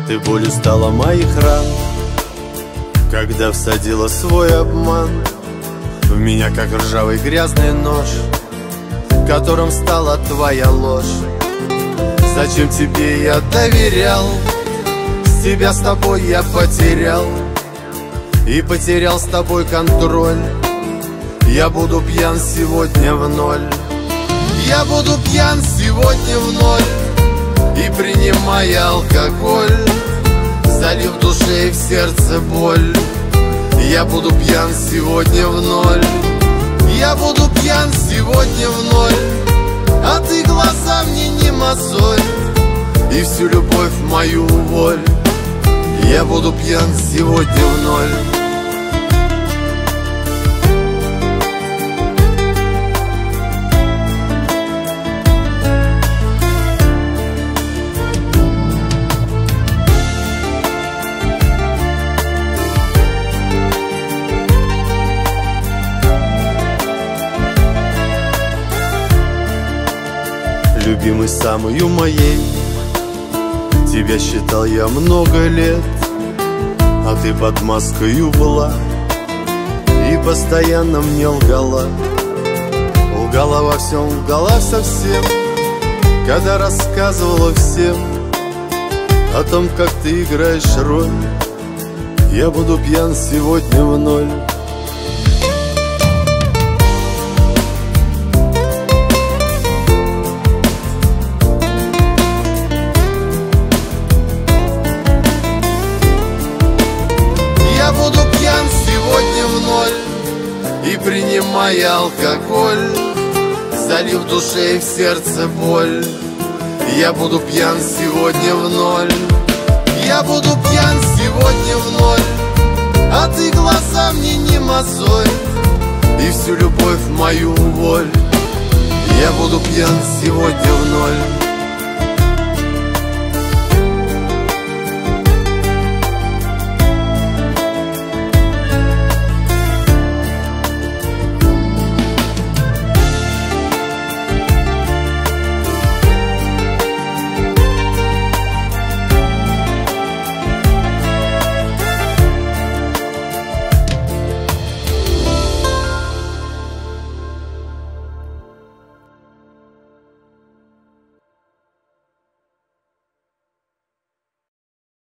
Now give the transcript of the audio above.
Ты болью стала моих ран, когда всадила свой обман в меня, как ржавый грязный нож, которым стала твоя ложь. Зачем тебе я доверял? Себя с тобой я потерял, и потерял с тобой контроль. Я буду пьян сегодня в ноль. Я буду пьян сегодня в ноль, и принимая алкоголь, залив в душе и в сердце боль. Я буду пьян сегодня в ноль. Я буду пьян сегодня в ноль, а ты глаза мне не мозоль, и всю любовь мою уволь. Я буду пьян сегодня в ноль. Любимый самую моей, тебя считал я много лет, а ты под маскою была и постоянно мне лгала. Лгала во всем, лгала совсем, когда рассказывала всем о том, как ты играешь роль. Я буду пьян сегодня в ноль. Я буду пьян сегодня в ноль, и принимая алкоголь, залив в душе и в сердце боль. Я буду пьян сегодня в ноль. Я буду пьян сегодня в ноль, а ты глаза мне не мозоль, и всю любовь мою уволь. Я буду пьян сегодня в ноль.